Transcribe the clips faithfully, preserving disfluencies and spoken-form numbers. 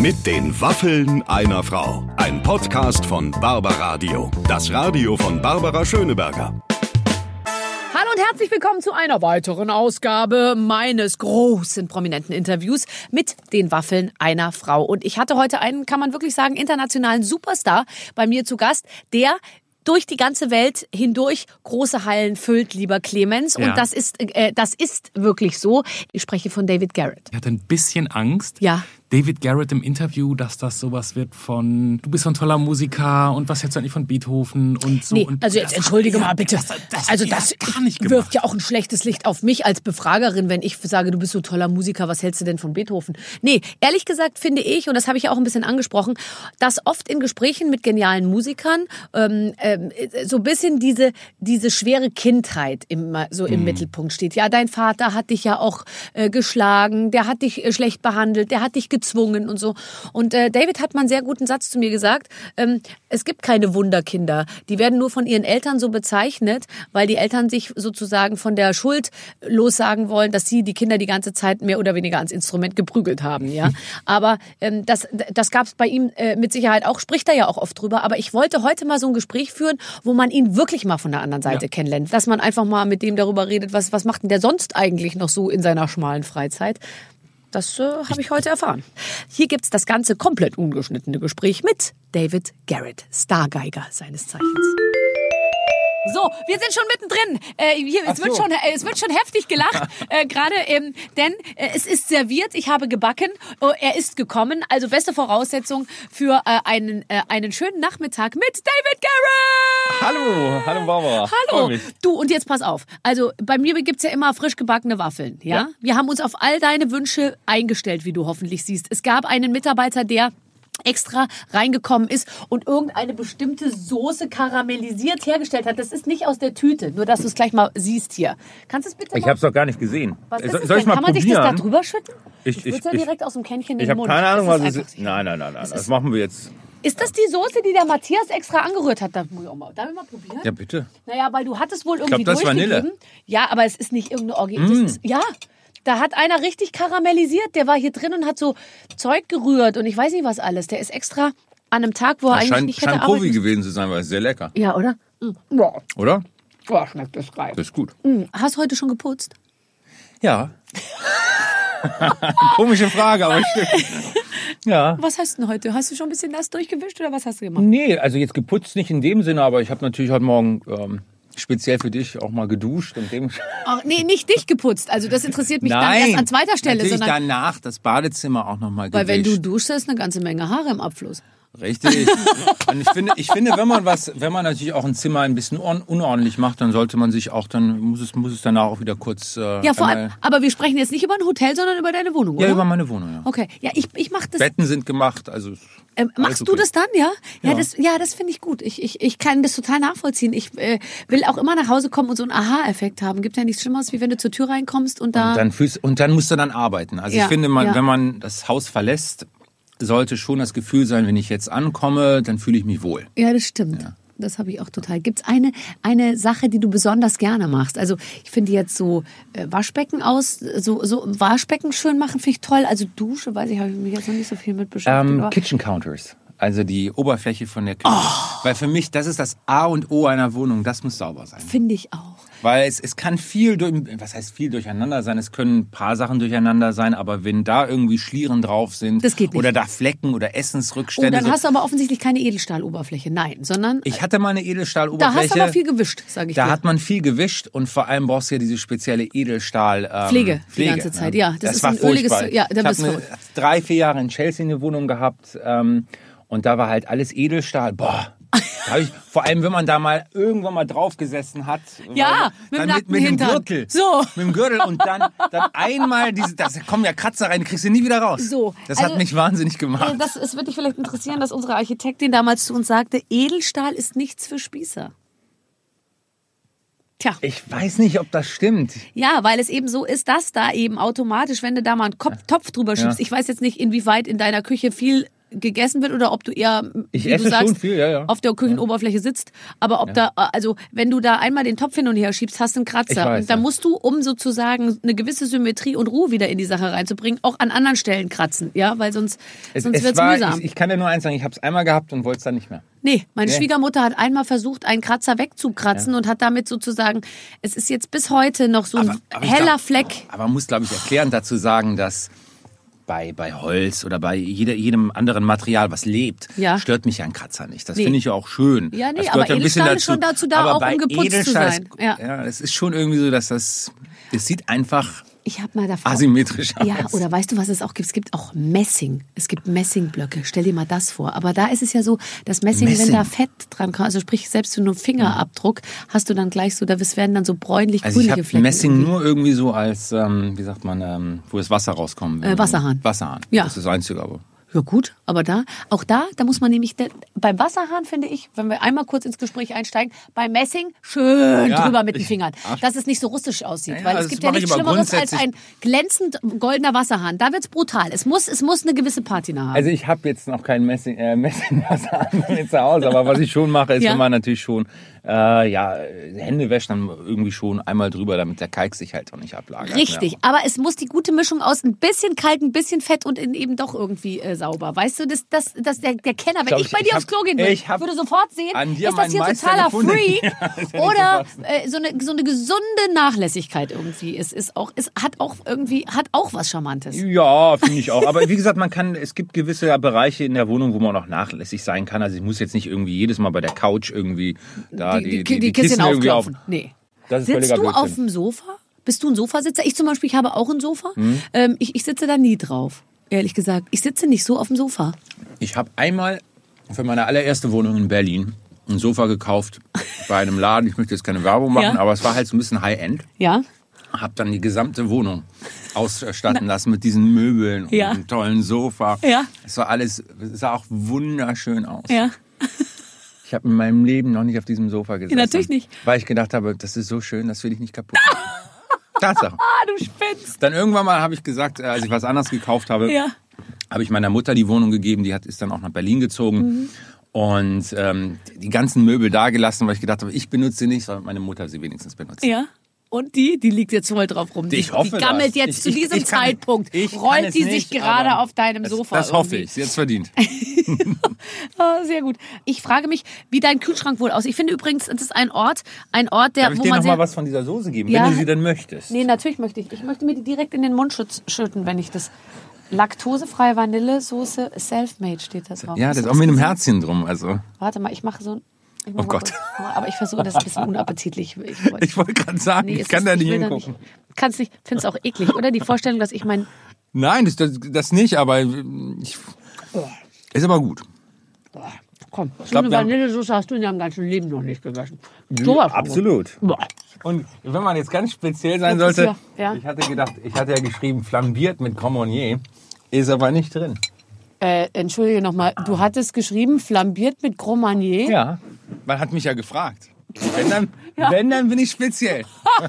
Mit den Waffeln einer Frau. Ein Podcast von Barbaradio. Das Radio von Barbara Schöneberger. Hallo und herzlich willkommen zu einer weiteren Ausgabe meines großen prominenten Interviews mit den Waffeln einer Frau. Und ich hatte heute einen, kann man wirklich sagen, internationalen Superstar bei mir zu Gast, der durch die ganze Welt hindurch große Hallen füllt, lieber Clemens. Ja. Und das ist, äh, das ist wirklich so. Ich spreche von David Garrett. Ich hatte ein bisschen Angst. Ja. David Garrett im Interview, dass das sowas wird von, du bist so ein toller Musiker und was hältst du eigentlich von Beethoven und so. Nee, und also jetzt entschuldige mal bitte. Das, das also das gar nicht wirft ja auch ein schlechtes Licht auf mich als Befragerin, wenn ich sage, du bist so toller Musiker, was hältst du denn von Beethoven? Nee, ehrlich gesagt finde ich, und das habe ich ja auch ein bisschen angesprochen, dass oft in Gesprächen mit genialen Musikern ähm, ähm, so ein bisschen diese, diese schwere Kindheit immer so im mhm. Mittelpunkt steht. Ja, dein Vater hat dich ja auch äh, geschlagen, der hat dich äh, schlecht behandelt, der hat dich gezwungen und so. Und äh, David hat mal einen sehr guten Satz zu mir gesagt, ähm, es gibt keine Wunderkinder. Die werden nur von ihren Eltern so bezeichnet, weil die Eltern sich sozusagen von der Schuld lossagen wollen, dass sie die Kinder die ganze Zeit mehr oder weniger ans Instrument geprügelt haben. Ja, aber ähm, das, das gab es bei ihm äh, mit Sicherheit auch, spricht er ja auch oft drüber. Aber ich wollte heute mal so ein Gespräch führen, wo man ihn wirklich mal von der anderen Seite ja. kennenlernt. Dass man einfach mal mit dem darüber redet, was, was macht denn der sonst eigentlich noch so in seiner schmalen Freizeit. Das äh, habe ich heute erfahren. Hier gibt's das ganze komplett ungeschnittene Gespräch mit David Garrett, Stargeiger seines Zeichens. So, wir sind schon mittendrin. Äh, hier, es, so. wird schon, äh, es wird schon heftig gelacht, äh, gerade, ähm, denn äh, es ist serviert, ich habe gebacken, oh, er ist gekommen. Also beste Voraussetzung für äh, einen, äh, einen schönen Nachmittag mit David Garrett. Hallo, hallo Barbara. Hallo. Du, und jetzt pass auf. Also bei mir gibt's ja immer frisch gebackene Waffeln. Ja? ja? Wir haben uns auf all deine Wünsche eingestellt, wie du hoffentlich siehst. Es gab einen Mitarbeiter, der extra reingekommen ist und irgendeine bestimmte Soße karamellisiert hergestellt hat. Das ist nicht aus der Tüte, nur dass du es gleich mal siehst hier. Kannst du es bitte Ich habe es doch gar nicht gesehen. Was ist Soll es ich denn? mal Kann man probieren? sich das da drüber schütten? Ich, Ich würde es ja direkt aus dem Kännchen in Ich den habe Mund. keine Ahnung, Das was ist es ist. einfach- Nein, nein, nein, nein. Es Das ist- machen wir jetzt. Ist das die Soße, die der Matthias extra angerührt hat? Darf ich auch mal, darf ich mal probieren? Ja, bitte. Naja, weil du hattest wohl irgendwie glaub, das ist durchgegeben. Vanille. Ja, aber es ist nicht irgendeine Origin. Mm. Ja, da hat einer richtig karamellisiert. Der war hier drin und hat so Zeug gerührt und ich weiß nicht was alles. Der ist extra an einem Tag, wo er Das eigentlich scheint, nicht hätte scheint arbeiten Profi müssen. gewesen zu sein, weil es sehr lecker. Ja, oder? Mm. Ja. Oder? Boah, schmeckt das geil. Das ist gut. Mm. Hast du heute schon geputzt? Ja. Komische Frage, aber stimmt. Ja. Was hast du denn heute? Hast du schon ein bisschen nass durchgewischt oder was hast du gemacht? Nee, also jetzt geputzt nicht in dem Sinne, aber ich habe natürlich heute Morgen ähm, speziell für dich auch mal geduscht. Und dem Ach, nee, nicht dich geputzt. Also das interessiert mich Nein, dann erst an zweiter Stelle. natürlich Sondern danach das Badezimmer auch nochmal gewischt. weil wenn du duschst, ist eine ganze Menge Haare im Abfluss. Richtig. Und ich finde, ich finde, wenn man was, wenn man natürlich auch ein Zimmer ein bisschen un- unordentlich macht, dann sollte man sich auch, dann muss es, muss es danach auch wieder kurz. Äh, Ja, vor einmal, allem. Aber wir sprechen jetzt nicht über ein Hotel, sondern über deine Wohnung, oder? Ja, über meine Wohnung, ja. Okay. Ja, ich, ich mach das. Betten sind gemacht, also. Ähm, machst okay. du das dann, ja? Ja, Ja. das, ja, das finde ich gut. Ich, ich, ich kann das total nachvollziehen. Ich äh, will auch immer nach Hause kommen und so einen Aha-Effekt haben. Gibt ja nichts Schlimmeres, wie wenn du zur Tür reinkommst und da. Und dann, fühlst, und dann musst du dann arbeiten. Also Ja, ich finde, man, ja. wenn man das Haus verlässt, sollte schon das Gefühl sein, wenn ich jetzt ankomme, dann fühle ich mich wohl. Ja, das stimmt. Ja. Das habe ich auch total. Gibt's eine eine Sache, die du besonders gerne machst? Also ich finde jetzt so äh, Waschbecken aus, so so Waschbecken schön machen, finde ich toll. Also Dusche, weiß ich, habe ich mich jetzt noch nicht so viel mit beschäftigt. Ähm, aber- Kitchen Counters. Also die Oberfläche von der Küche. Oh. Weil für mich, das ist das A und O einer Wohnung. Das muss sauber sein. Finde ich auch. Weil es, es kann viel, durch, was heißt viel durcheinander sein, es können ein paar Sachen durcheinander sein, aber wenn da irgendwie Schlieren drauf sind Das geht nicht. oder da Flecken oder Oh, Essensrückstände. dann so, hast du aber offensichtlich keine Edelstahloberfläche. Nein, sondern ich hatte mal eine da Edelstahloberfläche. hast du aber viel gewischt, sage ich Da dir. hat man viel gewischt und vor allem brauchst du ja diese spezielle Edelstahl ähm, Pflege die Pflege, ganze Zeit, ne? ja. Das, Das, ist war ein öliges, furchtbar. ja, da ich bist habe du eine drei, vier Jahre in Chelsea eine Wohnung gehabt ähm, und da war halt alles Edelstahl. Boah. Da hab ich, vor allem, wenn man da mal irgendwann mal drauf gesessen hat. Ja, mit dem dann mit, mit dem nackten Hintern. Gürtel. So. Mit dem Gürtel und dann, dann einmal diese, da kommen ja Kratzer rein, die kriegst du nie wieder raus. So, Das also, hat mich wahnsinnig gemacht. Äh, Das, es wird dich vielleicht interessieren, dass unsere Architektin damals zu uns sagte, Edelstahl ist nichts für Spießer. Tja. Ich weiß nicht, ob das stimmt. Ja, weil es eben so ist, dass da eben automatisch, wenn du da mal einen Kopf, Topf drüber schiebst, Ja. ich weiß jetzt nicht, inwieweit in deiner Küche viel gegessen wird oder ob du eher, Ich wie esse du sagst, schon viel, ja, ja. auf der Küchenoberfläche sitzt. Aber ob Ja. da, also wenn du da einmal den Topf hin und her schiebst, hast du einen Kratzer. Ich weiß, und da ja. musst du, um sozusagen eine gewisse Symmetrie und Ruhe wieder in die Sache reinzubringen, auch an anderen Stellen kratzen. Ja, weil sonst, Es, sonst es wird's war, mühsam. ich, ich kann dir nur eins sagen, ich habe es einmal gehabt und wollte es dann nicht mehr. Nee, meine Nee. Schwiegermutter hat einmal versucht, einen Kratzer wegzukratzen und hat damit sozusagen, es ist jetzt bis heute noch so ein Aber- aber ich heller glaub- Fleck. Aber man muss, glaube ich, erklärend dazu sagen, dass bei, bei Holz oder bei jeder, jedem anderen Material, was lebt, Ja. stört mich ein Kratzer nicht. Das Nee. finde ich ja auch schön. Ja, nee, das aber gehört ja ein bisschen Edelstahl ist schon dazu da, aber auch bei um geputzt zu Edelstahl sein. Ist, Ja. ja, es ist schon irgendwie so, dass das, es sieht einfach Ich habe mal davor. asymmetrisch aus. Ja, oder weißt du, was es auch gibt? Es gibt auch Messing. Es gibt Messingblöcke. Stell dir mal das vor. Aber da ist es ja so, das Messing, Messing. wenn da Fett dran kommt, also sprich, selbst für nur Fingerabdruck, hast du dann gleich so, da werden dann so bräunlich-grünliche Also ich habe Flecken. Messing irgendwie. nur irgendwie so als, ähm, wie sagt man, ähm, wo das Wasser rauskommt. Äh, Wasserhahn. Wasserhahn. Ja. Das ist das Einzige, aber. Ja gut, aber da, auch da, da muss man nämlich, de, beim Wasserhahn finde ich, wenn wir einmal kurz ins Gespräch einsteigen, bei Messing schön Ja, drüber mit den ich- Fingern, ach. dass es nicht so rustisch aussieht. Ja, ja, weil es das gibt ja mache ich nichts aber Schlimmeres als grundsätzlich- ein glänzend goldener Wasserhahn. Da wird's brutal. Es muss, es muss eine gewisse Patina haben. Also ich habe jetzt noch kein Messing, äh, Messingwasser bei mir zu Hause, aber was ich schon mache, ist, Ja. wenn man natürlich schon äh, ja, Hände wäscht, dann irgendwie schon einmal drüber, damit der Kalk sich halt auch nicht ablagert. Richtig, Ja. aber es muss die gute Mischung aus ein bisschen kalt, ein bisschen Fett und in eben doch irgendwie äh, sauber. Weißt du, das, das, das der, der Kenner, wenn glaub, ich bei ich dir hab- aufs Klo gehen würde, ich hab würde sofort sehen, an dir ist das meinen hier Meister totaler gefunden. Freak Ja, das ist ja nicht oder zu fassen. äh, so, eine, so eine gesunde Nachlässigkeit irgendwie. Es ist auch, es hat auch irgendwie, hat auch was Charmantes. Ja, finde ich auch. Aber wie gesagt, man kann, es gibt gewisse Bereiche in der Wohnung, wo man auch nachlässig sein kann. Also ich muss jetzt nicht irgendwie jedes Mal bei der Couch irgendwie da die, die, die, die Kissen Kisten irgendwie auf. aufklopfen. Nee. Das ist Sitzt völliger du Blödsinn. auf dem Sofa? Bist du ein Sofasitzer? Ich zum Beispiel, ich habe auch ein Sofa. Hm? Ähm, ich, ich sitze da nie drauf, ehrlich gesagt. Ich sitze nicht so auf dem Sofa. Ich habe einmal für meine allererste Wohnung in Berlin ein Sofa gekauft bei einem Laden. Ich möchte jetzt keine Werbung machen, Ja. aber es war halt so ein bisschen High-End. Ja? Habe dann die gesamte Wohnung ausstatten lassen mit diesen Möbeln und Ja. einem tollen Sofa. Ja. Es war alles, es sah auch wunderschön aus. Ja. Ich habe in meinem Leben noch nicht auf diesem Sofa gesessen. natürlich nicht. Weil ich gedacht habe, das ist so schön, das will ich nicht kaputt machen. Tatsache. Ah, du spinnst. Dann irgendwann mal habe ich gesagt, äh, als ich was anderes gekauft habe, Ja. habe ich meiner Mutter die Wohnung gegeben. Die hat, ist dann auch nach Berlin gezogen. Mhm. Und ähm, die ganzen Möbel da gelassen, weil ich gedacht habe, ich benutze sie nicht, sondern meine Mutter sie wenigstens benutzt. Ja. Und die, die liegt jetzt voll drauf rum. Die, Ich hoffe die gammelt das. jetzt Ich- zu ich- diesem ich kann- Zeitpunkt. ich kann rollt es die nicht, sich gerade aber auf deinem Das, Sofa. das hoffe irgendwie. ich. Sie hat's verdient. Ah, sehr gut. Ich frage mich, wie dein Kühlschrank wohl aussieht. Ich finde übrigens, das ist ein Ort, ein Ort, der, Darf ich wo dir man noch sehr... mal was von dieser Soße geben, Ja. wenn du sie denn möchtest? Nee, natürlich möchte ich. Ich möchte mir die direkt in den Mund schütz- schütten, wenn ich das... Laktosefreie Vanillesoße, Selfmade steht da drauf. Ja, Hast das du ist auch mit einem gesehen? Herzchen drum. Also Warte mal, ich mache so ein... Ich mach Oh mal Gott. kurz- Aber ich versuche das ein bisschen unappetitlich. Ich, wollte- ich wollte gerade sagen, Nee, ich es kann ist- da nicht will hingucken. Kannst nicht, find's auch eklig, oder? Die Vorstellung, dass ich mein... Nein, das, das, das nicht, aber ich, ist aber gut. Komm, so glaub, eine wir haben- Vanillesoße hast du in deinem ganzen Leben noch nicht gegessen. So was von Absolut. gut. Boah. Und wenn man jetzt ganz speziell sein Das ist sollte, ja- ja. ich hatte gedacht, ich hatte ja geschrieben, flambiert mit Cremonier, ist aber nicht drin. Äh, entschuldige nochmal, du hattest geschrieben, flambiert mit Gros Marnier. Ja, man hat mich ja gefragt. Wenn dann, wenn, dann bin ich speziell.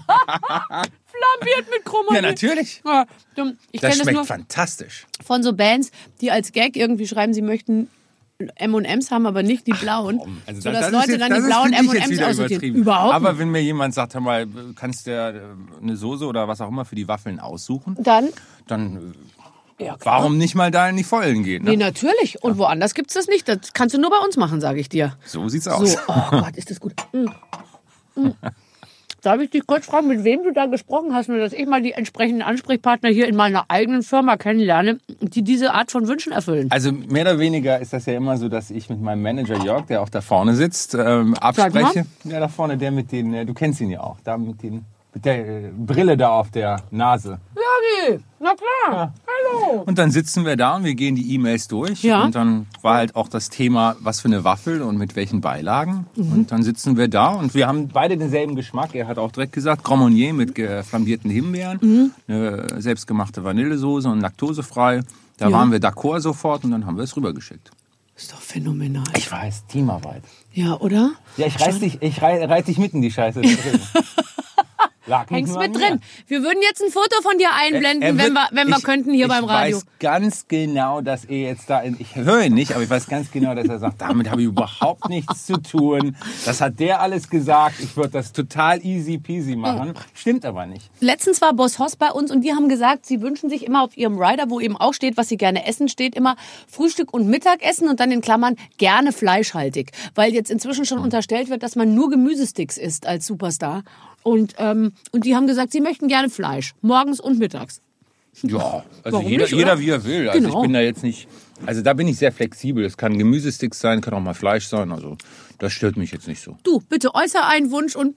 Flambiert mit Gros Ja, Marnier. natürlich. Ja, dumm. ich Das kenne das schmeckt nur fantastisch. von so Bands, die als Gag irgendwie schreiben, sie möchten M und M's haben, aber nicht die blauen. Also so das- dass das ist Leute jetzt- dann das die ist, blauen finde M ich, und jetzt M's wieder aussortieren. übertrieben. Überhaupt Aber nicht. wenn mir jemand sagt, hör mal, kannst du äh, eine Soße oder was auch immer für die Waffeln aussuchen, Dann, dann äh, ja, klar. warum nicht mal da in die Vollen gehen? Ne? Nee, natürlich. Und woanders gibt's das nicht. Das kannst du nur bei uns machen, sage ich dir. So sieht's So, aus. oh Gott, ist das gut. Mm. Mm. Darf ich dich kurz fragen, mit wem du da gesprochen hast, nur dass ich mal die entsprechenden Ansprechpartner hier in meiner eigenen Firma kennenlerne, die diese Art von Wünschen erfüllen? Also mehr oder weniger ist das ja immer so, dass ich mit meinem Manager Jörg, der auch da vorne sitzt, ähm, abspreche. Ja, da vorne, der mit den, äh, du kennst ihn ja auch, da mit, den, mit der äh, Brille da auf der Nase. Jörgi, na klar. Hallo. Und dann sitzen wir da und wir gehen die E-Mails durch. Ja. Und dann war halt auch das Thema, was für eine Waffel und mit welchen Beilagen. Mhm. Und dann sitzen wir da und wir haben beide denselben Geschmack. Er hat auch direkt gesagt, Cremonier mit ge- flambierten Himbeeren, Mhm. eine selbstgemachte Vanillesoße und laktosefrei. Da Ja. waren wir d'accord sofort und dann haben wir es rübergeschickt. Ist doch phänomenal. Ich weiß, Teamarbeit. Ja, oder? Ja, ich reiß dich, ich rei- reiß dich mitten in die Scheiße. Lag nicht Hängst nur an mit mir. drin. Wir würden jetzt ein Foto von dir einblenden, Er- er wenn wird- wir, wenn wir ich, könnten hier ich beim Radio. Ich weiß ganz genau, dass er jetzt da... In, ich höre ihn nicht, aber ich weiß ganz genau, dass er sagt, damit habe ich überhaupt nichts zu tun. Das hat der alles gesagt. Ich würde das total easy peasy machen. Stimmt aber nicht. Letztens war Boss Hoss bei uns und die haben gesagt, sie wünschen sich immer auf ihrem Rider, wo eben auch steht, was sie gerne essen, steht immer Frühstück und Mittagessen und dann in Klammern gerne fleischhaltig. Weil jetzt inzwischen schon unterstellt wird, dass man nur Gemüsesticks isst als Superstar. Und, ähm, und die haben gesagt, sie möchten gerne Fleisch. Morgens und mittags. Ja, also Warum jeder, nicht, oder? jeder wie er will. Also Genau. ich bin da jetzt nicht... Also da bin ich sehr flexibel. Es kann Gemüsesticks sein, kann auch mal Fleisch sein. Also das stört mich jetzt nicht so. Du, bitte äußere einen Wunsch und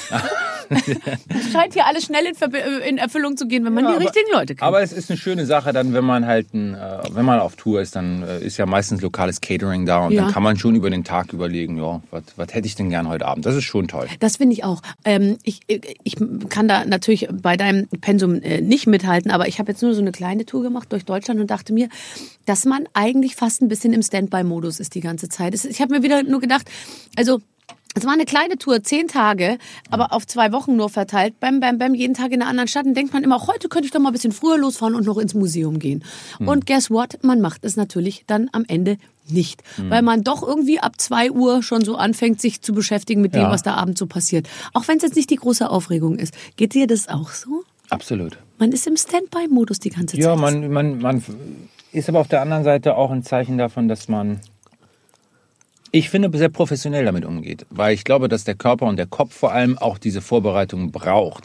es scheint hier alles schnell in, Verbi- in Erfüllung zu gehen, wenn man Ja, die aber- richtigen Leute kennt. Aber es ist eine schöne Sache, dann, wenn man halt, ein, äh, wenn man auf Tour ist, dann äh, ist ja meistens lokales Catering da und Ja. dann kann man schon über den Tag überlegen, ja, was, was hätte ich denn gern heute Abend? Das ist schon toll. Das finde ich auch. Ähm, ich, ich kann da natürlich bei deinem Pensum äh, nicht mithalten, aber ich habe jetzt nur so eine kleine Tour gemacht durch Deutschland und dachte mir, dass man eigentlich fast ein bisschen im Standby-Modus ist die ganze Zeit. Es- Ich habe mir wieder nur gedacht, also es war eine kleine Tour, zehn Tage, aber auf zwei Wochen nur verteilt. Bam, bam, bam, jeden Tag in einer anderen Stadt. Und denkt man immer, auch heute könnte ich doch mal ein bisschen früher losfahren und noch ins Museum gehen. Und guess what? Man macht es natürlich dann am Ende nicht. Weil man doch irgendwie ab zwei Uhr schon so anfängt, sich zu beschäftigen mit dem, Ja. was da abends so passiert. Auch wenn es jetzt nicht die große Aufregung ist. Geht dir das auch so? Absolut. Man ist im Standby-Modus die ganze Zeit. Ja, man, man, man ist aber auf der anderen Seite auch ein Zeichen davon, dass man, ich finde, sehr professionell damit umgeht. Weil ich glaube, dass der Körper und der Kopf vor allem auch diese Vorbereitung braucht.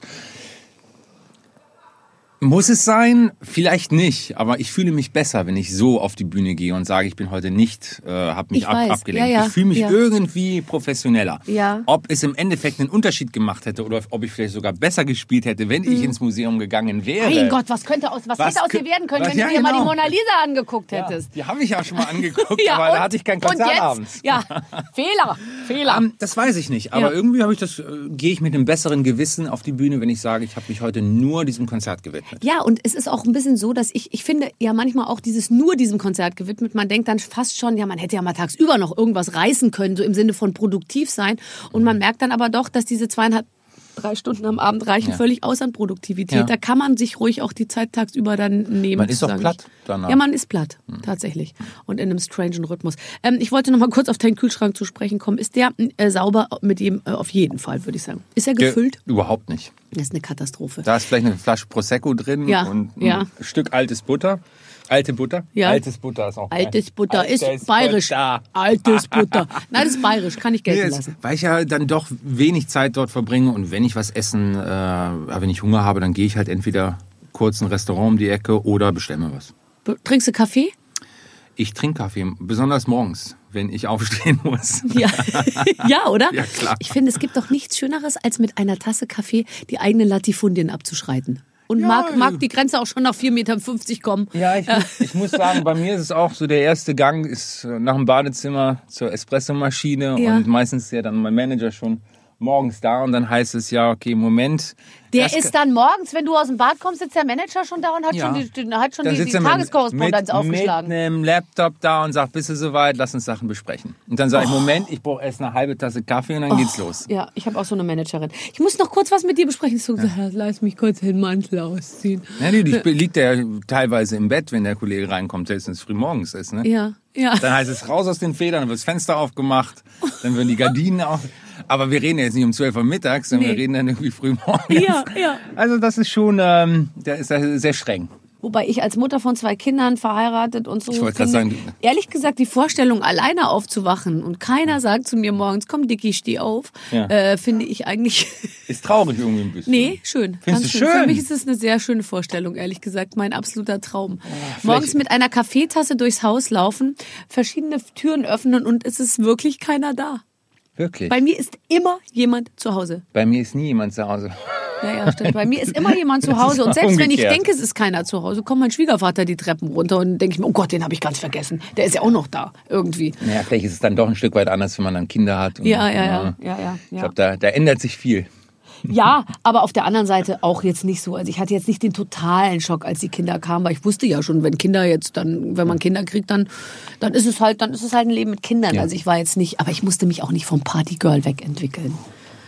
Muss es sein? Vielleicht nicht. Aber ich fühle mich besser, wenn ich so auf die Bühne gehe und sage, ich bin heute nicht, äh, habe mich Ich ab, weiß. abgelenkt. Ja, ja. Ich fühle mich Ja. irgendwie professioneller. Ja. Ob es im Endeffekt einen Unterschied gemacht hätte oder ob ich vielleicht sogar besser gespielt hätte, wenn ich ins Museum gegangen wäre. Mein Gott, was könnte aus, was, Was hätte aus kö- dir werden können, was- wenn ja, du dir mal die genau. Mona Lisa angeguckt Ja, hättest? die habe ich ja schon mal angeguckt, Ja, aber und- da hatte ich kein und Konzert jetzt? abends. Ja, Fehler, Fehler. Ähm, das weiß ich nicht, aber Ja. irgendwie habe ich das, äh, gehe ich mit einem besseren Gewissen auf die Bühne, wenn ich sage, ich habe mich heute nur diesem Konzert gewidmet. Ja, und es ist auch ein bisschen so, dass ich, ich finde ja manchmal auch dieses nur diesem Konzert gewidmet, man denkt dann fast schon, ja, man hätte ja mal tagsüber noch irgendwas reißen können, so im Sinne von produktiv sein. Und man merkt dann aber doch, dass diese zweieinhalb, drei Stunden am Abend reichen Ja. völlig aus an Produktivität. Ja. Da kann man sich ruhig auch die Zeit tagsüber dann nehmen. Man ist zu auch sagen, platt ich- danach. Ja, man ist platt, tatsächlich. Und in einem strangen Rhythmus. Ähm, ich wollte noch mal kurz auf deinen Kühlschrank zu sprechen kommen. Ist der äh, sauber? Mit jedem, äh, auf jeden Fall, würde ich sagen. Ist er gefüllt? Ge- Überhaupt nicht. Das ist eine Katastrophe. Da ist vielleicht eine Flasche Prosecco drin Ja, und ein ja. Stück altes Butter. Alte Butter? Ja. Altes Butter ist auch geil. Altes Butter Altes ist bayerisch. Butter. Altes Butter. Nein, das ist bayerisch, kann ich Nee, gelten es- lassen. weil ich ja dann doch wenig Zeit dort verbringe und wenn ich was essen, äh, wenn ich Hunger habe, dann gehe ich halt entweder kurz ein Restaurant um die Ecke oder bestelle mir was. Be- Trinkst du Kaffee? Ich trinke Kaffee, besonders morgens, wenn ich aufstehen muss. Ja. Ja, oder? Ja, klar. Ich finde, es gibt doch nichts Schöneres, als mit einer Tasse Kaffee die eigenen Latifundien abzuschreiten. Und Ja, mag, ja. mag die Grenze auch schon nach vier Meter fünfzig kommen. Ja, ich, muss- ich muss sagen, bei mir ist es auch so, der erste Gang ist äh, nach dem Badezimmer zur Espressomaschine Ja. und meistens ist ja dann mein Manager schon morgens da und dann heißt es ja, okay, Moment. Der Das- ist dann morgens, wenn du aus dem Bad kommst, sitzt der Manager schon da und hat Ja. schon die, die, hat schon Dann die, die sitzt er mit- Tageskorrespondenz mit, aufgeschlagen. Mit einem Laptop da und sagt, bist du soweit, lass uns Sachen besprechen. Und dann sage ich, Moment, ich brauche erst eine halbe Tasse Kaffee und dann geht's los. Ja, ich habe auch so eine Managerin. Ich muss noch kurz was mit dir besprechen. Ich so, ja. Lass mich kurz den Mantel ausziehen. Ja, nee, ich liegt ja teilweise im Bett, wenn der Kollege reinkommt, selbst wenn es früh morgens ist. Ne? Ja, ja. Dann heißt es raus aus den Federn, dann wird das Fenster aufgemacht, dann werden die Gardinen auf. Aber wir reden ja jetzt nicht um zwölf Uhr mittags, sondern Nee. wir reden dann irgendwie früh morgens. Ja, ja. Also das ist schon, ähm, der ist ja sehr streng. Wobei ich als Mutter von zwei Kindern verheiratet und so. Ich wollte gerade finde, sagen- ehrlich gesagt, die Vorstellung, alleine aufzuwachen und keiner sagt zu mir morgens, komm Dicky, steh auf, Ja. äh, finde ich eigentlich, Ist traurig irgendwie ein bisschen. nee, schön. Findest ganz du schön. Für schön? mich ist es eine sehr schöne Vorstellung, ehrlich gesagt, mein absoluter Traum. vielleicht- Morgens mit einer Kaffeetasse durchs Haus laufen, verschiedene Türen öffnen und es ist wirklich keiner da. Wirklich. Bei mir ist immer jemand zu Hause. Bei mir ist nie jemand zu Hause. Ja, ja, stimmt. Bei mir ist immer jemand zu Hause. ist Und selbst wenn ich umgekehrt. denke, es ist keiner zu Hause, kommt mein Schwiegervater die Treppen runter und denke ich mir, oh Gott, den habe ich ganz vergessen. Der ist ja auch noch da, irgendwie. Naja, vielleicht ist es dann doch ein Stück weit anders, wenn man dann Kinder hat. Und, Ja, ja, ja. ja, ja, Ich ja. glaube, da, da ändert sich viel. Ja, aber auf der anderen Seite auch jetzt nicht so. Also ich hatte jetzt nicht den totalen Schock, als die Kinder kamen, weil ich wusste ja schon, wenn Kinder jetzt dann, wenn man Kinder kriegt, dann, dann ist es halt, dann ist es halt ein Leben mit Kindern. Ja. Also ich war jetzt nicht, aber ich musste mich auch nicht vom Partygirl wegentwickeln.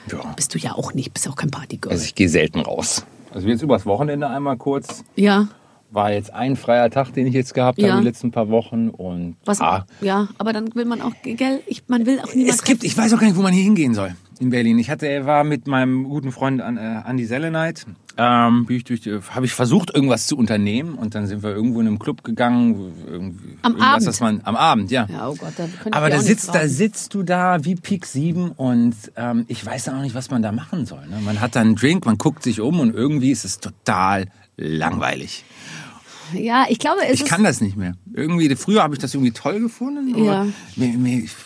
Ja. Bist du ja auch nicht, bist auch kein Partygirl. Also ich gehe selten raus. Also jetzt übers Wochenende einmal kurz. Ja. War jetzt ein freier Tag, den ich jetzt gehabt Ja. habe die letzten paar Wochen. Und Was, ah, ja, aber dann will man auch, gell, ich, man will auch niemanden. es gibt, ich weiß auch gar nicht, wo man hier hingehen soll in Berlin. Ich hatte, war mit meinem guten Freund äh, Andy Selenite, ähm, bin ich durch, die- habe ich versucht, irgendwas zu unternehmen und dann sind wir irgendwo in einem Club gegangen. Irgendwie, Am irgendwas, Abend? dass man, am Abend, ja. Ja, oh Gott, da können Aber die da auch nicht sitzt, da fragen. sitzt du da wie Pik sieben und ähm, ich weiß auch nicht, was man da machen soll. Ne? Man hat da einen Drink, man guckt sich um und irgendwie ist es total langweilig. Ja, ich glaube, es Ich ist. kann das nicht mehr. Irgendwie, früher habe ich das irgendwie toll gefunden. Aber Ja. mir, mir, mir,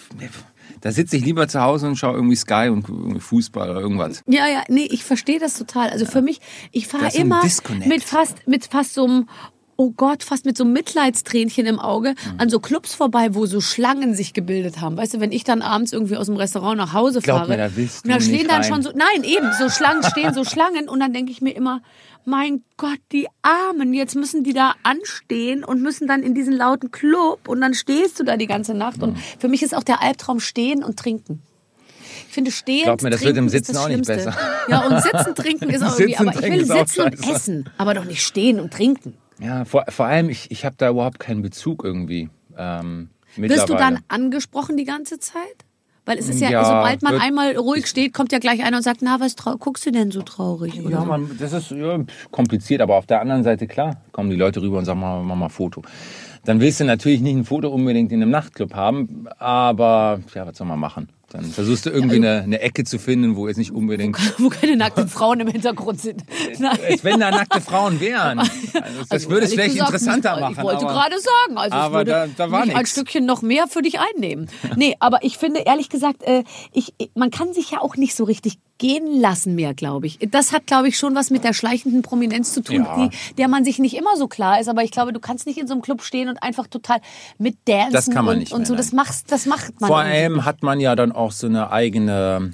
da sitze ich lieber zu Hause und schaue irgendwie Sky und irgendwie Fußball oder irgendwas. Ja, ja, nee, ich verstehe das total. Also für mich, ich fahre Das ist ein immer Disconnect. mit fast, mit fast so einem, oh Gott, fast mit so einem Mitleidstränchen im Auge an so Clubs vorbei, wo so Schlangen sich gebildet haben. Weißt du, wenn ich dann abends irgendwie aus dem Restaurant nach Hause Glaub fahre, mir, da willst und da du stehen nicht dann rein. schon so, nein, eben, so Schlangen stehen, so Schlangen und dann denke ich mir immer, mein Gott, die Armen, jetzt müssen die da anstehen und müssen dann in diesen lauten Club und dann stehst du da die ganze Nacht und für mich ist auch der Albtraum stehen und trinken. Ich finde, stehen, Glaub mir, das wird trinken im ist Sitzen das auch nicht Schlimmste. besser. Ja, und sitzen, trinken ist auch irgendwie, Sitzen, aber ich trinken will ist auch sitzen und scheiße. essen, aber doch nicht stehen und trinken. Ja, vor, vor allem, ich, ich habe da überhaupt keinen Bezug irgendwie. Ähm, Wirst du mittlerweile. dann angesprochen die ganze Zeit? Weil es ist ja, Ja, sobald man wird- einmal ruhig steht, kommt ja gleich einer und sagt, na, was trau- guckst du denn so traurig? Oder Ja, so. man, das ist ja, kompliziert, aber auf der anderen Seite, klar, kommen die Leute rüber und sagen, mach, mach mal ein Foto. Dann willst du natürlich nicht ein Foto unbedingt in einem Nachtclub haben, aber ja, was soll man machen? Dann versuchst du irgendwie eine, eine Ecke zu finden, wo jetzt nicht unbedingt, Wo keine nackten Frauen im Hintergrund sind. Nein. als wenn da nackte Frauen wären. Also das Also würde es ehrlich vielleicht gesagt, interessanter ich, machen. Ich wollte aber gerade sagen, also aber es würde da- da war mich ein nix. Stückchen noch mehr für dich einnehmen. Nee, aber ich finde, ehrlich gesagt, äh, ich, man kann sich ja auch nicht so richtig gehen lassen mehr, glaube ich. Das hat, glaube ich, schon was mit der schleichenden Prominenz zu tun, Ja. die, der man sich nicht immer so klar ist. Aber ich glaube, du kannst nicht in so einem Club stehen und einfach total mit dancen Das kann man und, nicht und mehr, so. nein. Das, machst, das macht man Vor irgendwie allem nicht. hat man ja dann auch so eine eigene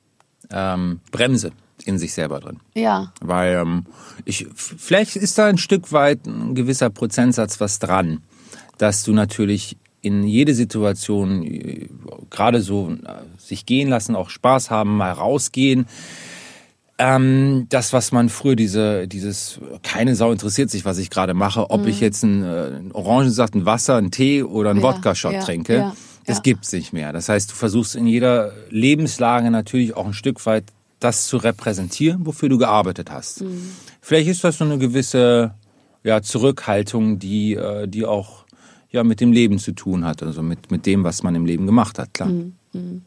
ähm, Bremse in sich selber drin. Ja. Weil ähm, ich, vielleicht ist da ein Stück weit ein gewisser Prozentsatz was dran, dass du natürlich in jede Situation äh, gerade so äh, sich gehen lassen, auch Spaß haben, mal rausgehen. Ähm, das, was man früher diese, dieses, keine Sau interessiert sich, was ich gerade mache, ob ich jetzt einen, äh, einen Orangensaft, ein Wasser, einen Tee oder einen Ja, Wodka-Shot ja, trinke, ja, das ja. gibt's nicht mehr. Das heißt, du versuchst in jeder Lebenslage natürlich auch ein Stück weit das zu repräsentieren, wofür du gearbeitet hast. Mhm. Vielleicht ist das so eine gewisse ja, Zurückhaltung, die, äh, die auch ja, mit dem Leben zu tun hat, also mit, mit dem, was man im Leben gemacht hat, klar. Mhm.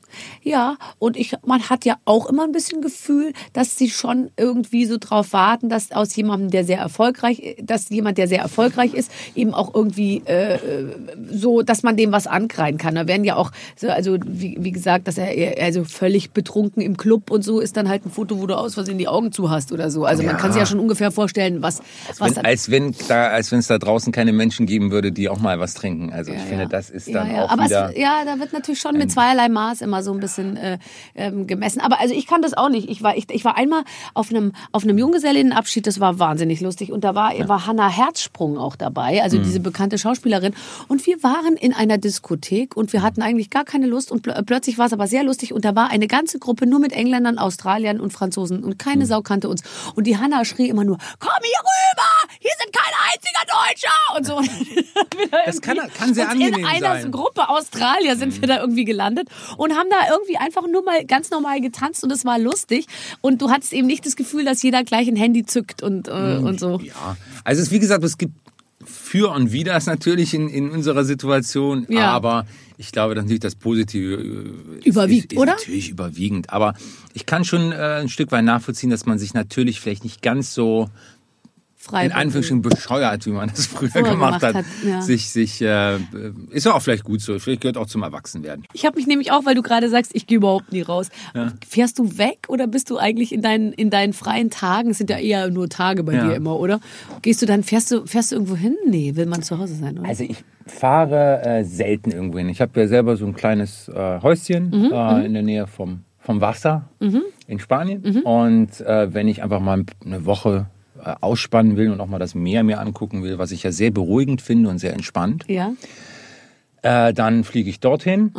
Ja, und ich, man hat ja auch immer ein bisschen Gefühl, dass sie schon irgendwie so drauf warten, dass aus jemandem, der sehr erfolgreich, dass jemand, der sehr erfolgreich ist, eben auch irgendwie äh, so, dass man dem was ankreiden kann. Da werden ja auch, so, also wie, wie gesagt, dass er also völlig betrunken im Club und so ist dann halt ein Foto, wo du aus Versehen die Augen zu hast oder so. Also man Ja. kann sich ja schon ungefähr vorstellen, was, was Wenn, dann, als wenn da, als wenn es da draußen keine Menschen geben würde, die auch mal was trinken. Also ich Ja, finde, ja. das ist Ja, dann ja. auch Aber wieder. es, ja, da wird natürlich schon mit zweierlei Maß immer so ein bisschen äh, ähm, gemessen. Aber also ich kann das auch nicht. Ich war, ich, ich war einmal auf einem auf einem Junggesellinnenabschied, das war wahnsinnig lustig. Und da war, war Hannah Herzsprung auch dabei, also Mhm. diese bekannte Schauspielerin. Und wir waren in einer Diskothek und wir hatten eigentlich gar keine Lust. Und pl plötzlich war es aber sehr lustig. Und da war eine ganze Gruppe nur mit Engländern, Australiern und Franzosen. Und keine Mhm. Sau kannte uns. Und die Hannah schrie immer nur, komm hier rüber, hier sind kein einziger Deutscher. Und so. Das kann- kann sehr und angenehm in einer sein. Gruppe Australier sind wir da irgendwie gelandet und haben da irgendwie einfach nur mal ganz normal getanzt und es war lustig. Und du hattest eben nicht das Gefühl, dass jeder gleich ein Handy zückt und, äh, und so. Ja, also es, wie gesagt, es gibt für und wider natürlich in, in unserer Situation, Ja. aber ich glaube, dass natürlich das Positive äh, Überwiegt, ist, ist oder? natürlich überwiegend. Aber ich kann schon äh, ein Stück weit nachvollziehen, dass man sich natürlich vielleicht nicht ganz so Frei in Anführungsstrichen bescheuert, wie man das früher Früher gemacht, gemacht hat, hat, ja. sich, sich, äh, ist ja auch vielleicht gut so. Vielleicht gehört auch zum Erwachsenwerden. Ich habe mich nämlich auch, weil du gerade sagst, ich gehe überhaupt nie raus. Fährst du weg oder bist du eigentlich in deinen, in deinen freien Tagen? Es sind ja eher nur Tage bei Ja. dir immer, oder? Gehst du dann, fährst du, fährst du irgendwo hin? Nee, will man zu Hause sein, oder? Also ich fahre äh, selten irgendwo hin. Ich habe ja selber so ein kleines äh, Häuschen Mhm, äh, in der Nähe vom, vom Wasser in Spanien. Mhm. Und äh, wenn ich einfach mal eine Woche äh, ausspannen will und auch mal das Meer mir angucken will, was ich ja sehr beruhigend finde und sehr entspannt, Ja. äh, dann fliege ich dorthin. Aha.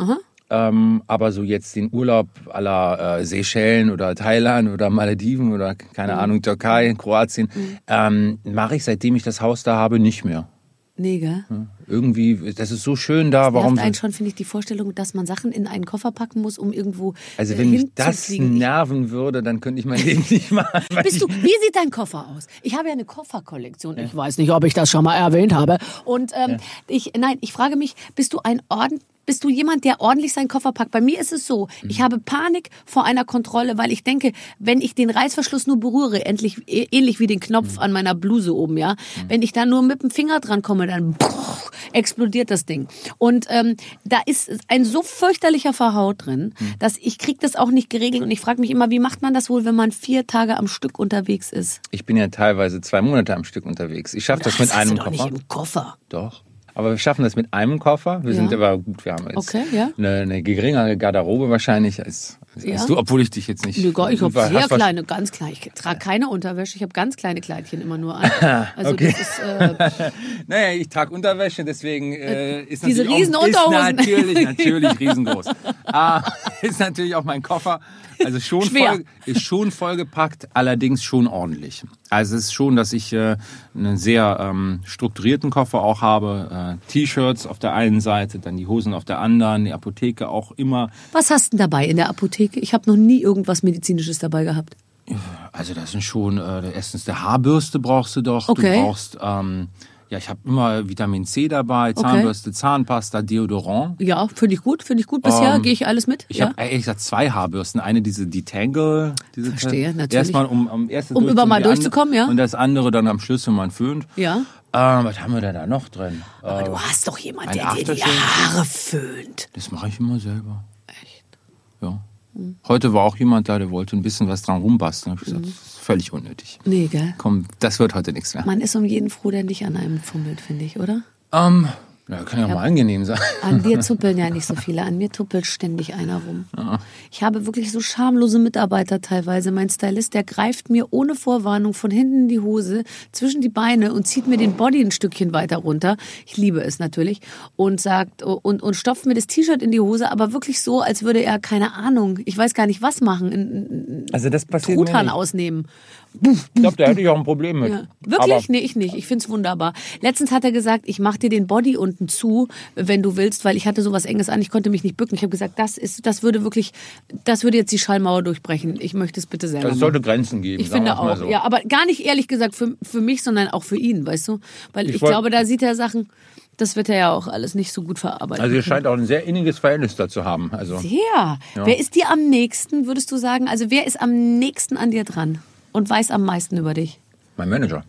Ähm, aber so jetzt den Urlaub à la äh, Seychellen oder Thailand oder Malediven oder keine mhm. Ahnung, Türkei, Kroatien, mhm. ähm, mache ich, seitdem ich das Haus da habe, nicht mehr. Nee, gell? Ja, irgendwie, das ist so schön da. Das warum nervt einen schon, finde ich, die Vorstellung, dass man Sachen in einen Koffer packen muss, um irgendwo Also wenn mich das nerven würde, dann könnte ich mein Leben nicht machen. Bist du, wie sieht dein Koffer aus? Ich habe ja eine Kofferkollektion. Ja. Ich weiß nicht, ob ich das schon mal erwähnt habe. Und ähm, ja. ich, nein, ich frage mich, bist du ein Orden? Bist du jemand, der ordentlich seinen Koffer packt? Bei mir ist es so, ich habe Panik vor einer Kontrolle, weil ich denke, wenn ich den Reißverschluss nur berühre, endlich ähnlich wie den Knopf an meiner Bluse oben, ja, wenn ich da nur mit dem Finger dran komme, dann pff, explodiert das Ding. Und ähm, da ist ein so fürchterlicher Verhaut drin, dass ich krieg das auch nicht geregelt. Und ich frage mich immer, wie macht man das wohl, wenn man vier Tage am Stück unterwegs ist? Ich bin ja teilweise zwei Monate am Stück unterwegs. Ich schaffe das, das mit einem Koffer. Das hast du doch nicht im Koffer. Doch. Aber wir schaffen das mit einem Koffer. Wir ja. sind aber gut, wir haben jetzt okay, ja. eine, eine geringere Garderobe wahrscheinlich als, als ja. du, obwohl ich dich jetzt nicht... Ich habe sehr kleine, ganz klein. Ich trage keine Unterwäsche, ich habe ganz kleine Kleidchen immer nur an. Also okay. das ist... Äh, naja, ich trage Unterwäsche, deswegen äh, ist diese natürlich riesen auch, Unterhosen. Ist natürlich, natürlich riesengroß. ah, ist natürlich auch mein Koffer. Also schon voll, ist schon vollgepackt, allerdings schon ordentlich. Also es ist schon, dass ich äh, einen sehr ähm, strukturierten Koffer auch habe. Äh, T-Shirts auf der einen Seite, dann die Hosen auf der anderen, die Apotheke auch immer. Was hast du denn dabei in der Apotheke? Ich habe noch nie irgendwas Medizinisches dabei gehabt. Also das sind schon, äh, erstens der Haarbürste brauchst du doch. Okay. Du brauchst... Ähm, Ja, ich habe immer Vitamin C dabei, Zahnbürste, okay. Zahnpasta, Deodorant. Ja, finde ich gut, finde ich gut. Bisher ähm, gehe ich alles mit. Ich ja. habe ehrlich gesagt zwei Haarbürsten. Eine diese Detangle. Diese Verstehe, natürlich. Erstmal, um, um, erste um über mal durchzukommen, ja. Und das andere dann am Schluss, wenn man föhnt. Ja. Ähm, was haben wir denn da noch drin? Aber äh, du hast doch jemanden, der dir die Haare föhnt. Das mache ich immer selber. Echt? Ja. Hm. Heute war auch jemand da, der wollte ein bisschen was dran rumbasteln. Ich gesagt, mhm. das ist völlig unnötig. Nee, gell? Komm, das wird heute nichts mehr. Man ist um jeden froh, der nicht an einem fummelt, finde ich, oder? Ähm, ja, kann ja, ja mal angenehm sein. An dir tuppeln ja nicht so viele. An mir tuppelt ständig einer rum. Ja. Ich habe wirklich so schamlose Mitarbeiter teilweise. Mein Stylist, der greift mir ohne Vorwarnung von hinten in die Hose, zwischen die Beine und zieht mir den Body ein Stückchen weiter runter. Ich liebe es natürlich. Und sagt, und, und stopft mir das T-Shirt in die Hose, aber wirklich so, als würde er, keine Ahnung, ich weiß gar nicht was machen. In, also das passiert Truthahn mir nicht. Ausnehmen. Ich glaube, da hätte ich auch ein Problem mit. Ja. Wirklich? Aber nee, ich nicht. Ich find's wunderbar. Letztens hat er gesagt, ich mach dir den Body unten zu, wenn du willst, weil ich hatte sowas Enges an, ich konnte mich nicht bücken. Ich habe gesagt, das ist, das würde wirklich, das würde jetzt die Schallmauer durchbrechen. Ich möchte es bitte selber machen. Es sollte Grenzen geben. Ich finde auch, so. Ja, aber gar nicht ehrlich gesagt für, für mich, sondern auch für ihn, weißt du? Weil ich, ich glaube, da sieht er Sachen, das wird er ja auch alles nicht so gut verarbeiten. Also ihr scheint auch ein sehr inniges Verhältnis dazu haben. Also, sehr. Ja. Wer ist dir am nächsten, würdest du sagen? Also wer ist am nächsten an dir dran und weiß am meisten über dich? Mein Manager.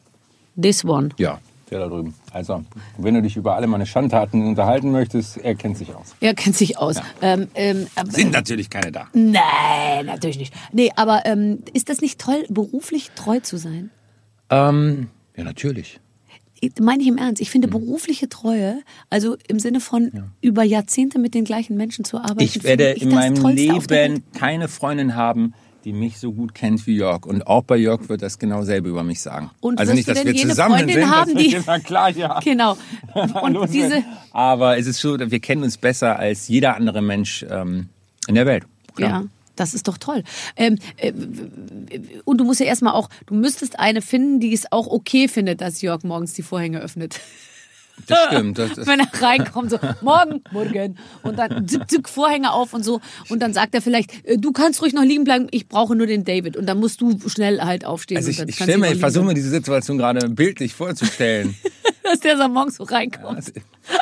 This one. Ja, der da drüben. Also, wenn du dich über alle meine Schandtaten unterhalten möchtest, er kennt sich aus. Er kennt sich aus. Ja. Ähm, ähm, Sind natürlich keine da. Nein, natürlich nicht. Nee, aber ähm, ist das nicht toll, beruflich treu zu sein? Ähm, ja, natürlich. Meine ich im Ernst. Ich finde berufliche Treue, also im Sinne von ja. über Jahrzehnte mit den gleichen Menschen zu arbeiten. Ich werde ich in meinem Leben keine Freundin haben, die mich so gut kennt wie Jörg. Und auch bei Jörg wird das genau selbe über mich sagen. Und also nicht, dass wir zusammen Freundin sind, haben, das die wird immer klar, ja. Genau. Und diese Aber es ist so, wir kennen uns besser als jeder andere Mensch ähm, in der Welt. Klar. Ja. Das ist doch toll. Ähm, äh, und du musst ja erstmal auch, du müsstest eine finden, die es auch okay findet, dass Jörg morgens die Vorhänge öffnet. Das stimmt. Das, das Wenn er reinkommt, so, morgen, morgen. Und dann zick, zick, Vorhänge auf und so. Und dann sagt er vielleicht, du kannst ruhig noch liegen bleiben, ich brauche nur den David. Und dann musst du schnell halt aufstehen. Also ich, und dann ich, stell mir, ich versuche mir diese Situation gerade bildlich vorzustellen. Dass der so morgens so reinkommt.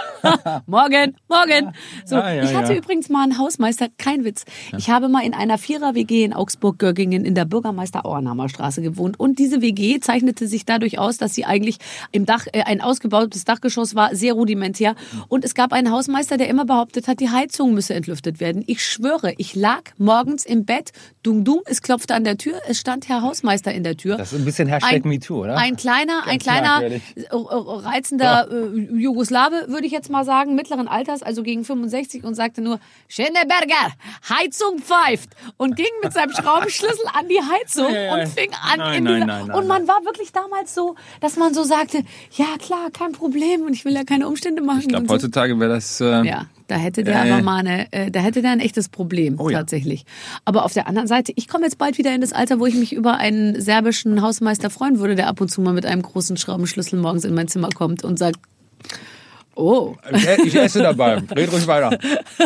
Morgen, morgen. So, ja, ja, ich hatte ja. übrigens mal einen Hausmeister, kein Witz. Ja. Ich habe mal in einer Vierer-W G in Augsburg-Göggingen in der Bürgermeister-Auernhamer Straße gewohnt. Und diese W G zeichnete sich dadurch aus, dass sie eigentlich im Dach, äh, ein ausgebautes Dachgeschoss war, sehr rudimentär. Und es gab einen Hausmeister, der immer behauptet hat, die Heizung müsse entlüftet werden. Ich schwöre, ich lag morgens im Bett, dung dung, es klopfte an der Tür, es stand Herr Hausmeister in der Tür. Das ist ein bisschen Hashtag MeToo, oder? Ein kleiner, Ganz ein kleiner, merkwürdig. reizender äh, Jugoslawe, würde ich jetzt jetzt mal sagen, mittleren Alters, also gegen fünfundsechzig und sagte nur, Schöneberger, Heizung pfeift und ging mit seinem Schraubenschlüssel an die Heizung Ja, ja. und fing an Nein, in nein, die... nein, nein, und man war wirklich damals so, dass man so sagte, ja klar, kein Problem und ich will ja keine Umstände machen. Ich glaube, und so. heutzutage wäre das... Äh, Ja, da hätte der Äh. aber mal eine, äh, da hätte der ein echtes Problem, Oh ja. tatsächlich. Aber auf der anderen Seite, ich komme jetzt bald wieder in das Alter, wo ich mich über einen serbischen Hausmeister freuen würde, der ab und zu mal mit einem großen Schraubenschlüssel morgens in mein Zimmer kommt und sagt, oh, Ich, ich esse dabei. Red ruhig weiter.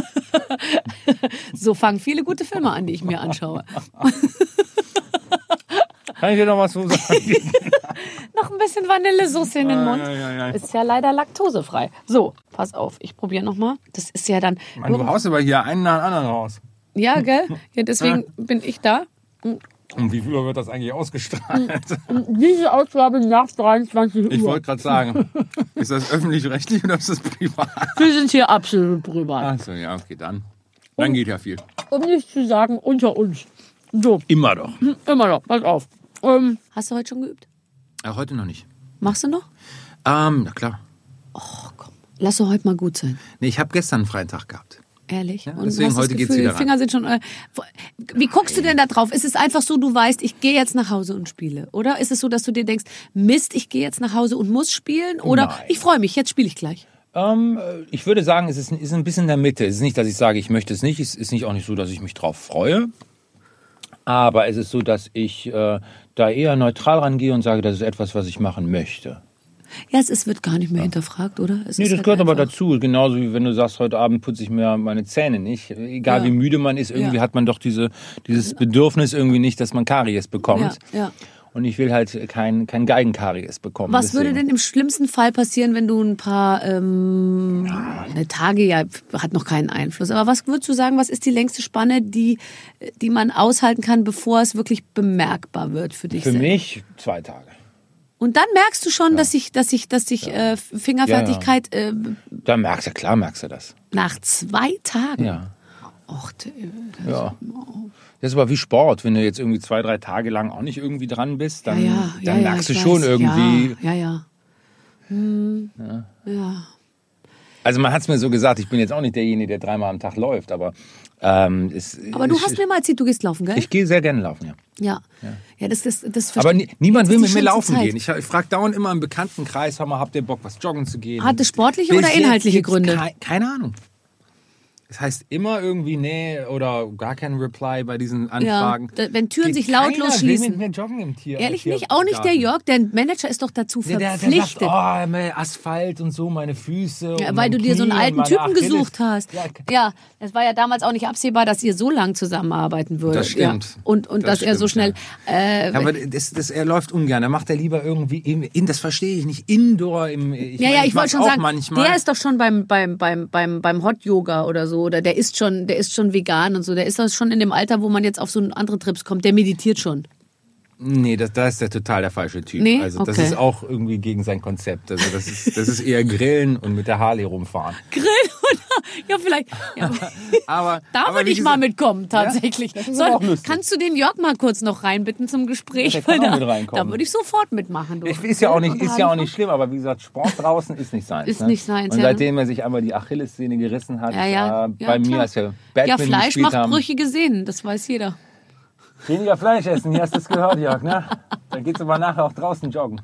so fangen viele gute Filme an, die ich mir anschaue. Kann ich dir noch was zu sagen? Noch ein bisschen Vanillesoße in den Mund. Ja, ja, ja. Ist ja leider laktosefrei. So, pass auf, ich probiere nochmal. Das ist ja dann... Mann, du haust aber hier einen nach dem anderen raus. Ja, gell? Ja, deswegen bin ich da. Und wie viel Uhr wird das eigentlich ausgestrahlt? Diese Ausgabe nach dreiundzwanzig Uhr. Ich wollte gerade sagen, ist das öffentlich-rechtlich oder ist das privat? Wir sind hier absolut privat. Achso, ja, okay, dann. Dann geht ja viel. Um nicht zu sagen, unter uns. So, Immer doch. immer noch, pass auf. Ähm, Hast du heute schon geübt? Ja, heute noch nicht. Machst du noch? Ähm, na klar. Lass doch heute mal gut sein. Nee, ich habe gestern einen freien Tag gehabt. Ehrlich. Ja, Und deswegen hast das heute geht's Gefühl, wieder die Finger sind schon. Äh, wie guckst du denn da drauf? Ist es einfach so, du weißt, ich gehe jetzt nach Hause und spiele? Oder ist es so, dass du dir denkst, Mist, ich gehe jetzt nach Hause und muss spielen? Oder Nein. ich freue mich, jetzt spiele ich gleich? Ähm, ich würde sagen, es ist, ist ein bisschen in der Mitte. Es ist nicht, dass ich sage, ich möchte es nicht. Es ist nicht auch nicht so, dass ich mich drauf freue. Aber es ist so, dass ich äh, da eher neutral rangehe und sage, das ist etwas, was ich machen möchte. Ja, es ist, wird gar nicht mehr hinterfragt, oder? Es Nee, ist das halt gehört aber einfach- dazu. Genauso wie wenn du sagst, heute Abend putze ich mir meine Zähne nicht. Egal Ja. wie müde man ist, irgendwie Ja. hat man doch diese, dieses Bedürfnis irgendwie nicht, dass man Karies bekommt. Ja, ja. Und ich will halt kein, kein Geigenkaries bekommen. Was würde Deswegen. denn im schlimmsten Fall passieren, wenn du ein paar ähm, eine Tage, ja, hat noch keinen Einfluss. Aber was würdest du sagen, was ist die längste Spanne, die, die man aushalten kann, bevor es wirklich bemerkbar wird für dich Für selbst? mich zwei Tage. Und dann merkst du schon, dass sich, dass sich, dass sich äh, Fingerfertigkeit äh, Da merkst du, klar merkst du das. nach zwei Tagen. Ja. Och, d- Ja. Das ist aber wie Sport. Wenn du jetzt irgendwie zwei, drei Tage lang auch nicht irgendwie dran bist, dann, ja, ja, dann ja, ja, merkst du ich schon weiß. irgendwie. Ja, ja. ja. Hm, ja. Also man hat es mir so gesagt, ich bin jetzt auch nicht derjenige, der dreimal am Tag läuft, aber ähm, es, Aber du ich, hast mir mal erzählt, du gehst laufen, gell? ich gehe sehr gerne laufen, ja. ja. ja. das, das, das Aber verstehe- nie, niemand Jetzt will ist mit die mir schönste laufen Zeit. gehen. Ich, ich frage dauernd immer im Bekanntenkreis, hör mal, habt ihr Bock, was joggen zu gehen? Hat es sportliche Bis oder jetzt inhaltliche gibt's Gründe? Kei, keine Ahnung. Das heißt immer irgendwie nee oder gar kein Reply bei diesen Anfragen. Ja, da- wenn Türen Geht sich lautlos keiner schließen. Will mit mir joggen im Tier. Ehrlich Tier- nicht? Auch nicht der Garten. Jörg, der Manager ist doch dazu Nee, der, der verpflichtet. sagt, oh, mein Asphalt und so, meine Füße. Ja, und weil mein du dir so einen Knie und alten meine Typen Achilles. gesucht hast. Ja, Ja, es war ja damals auch nicht absehbar, dass ihr so lang zusammenarbeiten würdet. Das stimmt. Ja. Und, und Das dass er so schnell... stimmt, Äh, Ja, aber das, das, er läuft ungern. Er macht er lieber irgendwie, in, in, das verstehe ich nicht, Indoor. Im, ich ja, meine, ja, ich wollte mach's schon auch sagen, manchmal. der ist doch schon beim, beim, beim, beim, beim Hot Yoga oder so. Oder der ist schon, der ist schon vegan und so. Der ist doch schon in dem Alter, wo man jetzt auf so andere Trips kommt. Der meditiert schon. Nee, das, da ist der total der falsche Typ. Nee? Also das Okay. ist auch irgendwie gegen sein Konzept. Also das ist, das ist eher Grillen und mit der Harley rumfahren. Grill oder? Ja, vielleicht. Ja. Aber, Da aber würde wie ich mal gesagt- mitkommen, tatsächlich. das ist Soll, aber auch lustig. kannst du den Jörg mal kurz noch reinbitten zum Gespräch? Ja, der kann Weil auch da, mit reinkommen. da würde ich sofort mitmachen. Du. Ich, ist ja auch nicht, Und ist ja auch Harley nicht schlimm, aber wie gesagt, Sport draußen ist nicht seins. Ist ne? nicht seins, Und ja. seitdem er sich einmal die Achillessehne gerissen hat, Ja, ja. äh, Ja, bei mir, klar. als wir Ja, Badminton Fleisch gespielt macht haben. brüchige Sehnen, das weiß jeder. Weniger Fleisch essen, hier hast du es gehört, Jörg, ne? Dann geht's aber nachher auch draußen joggen.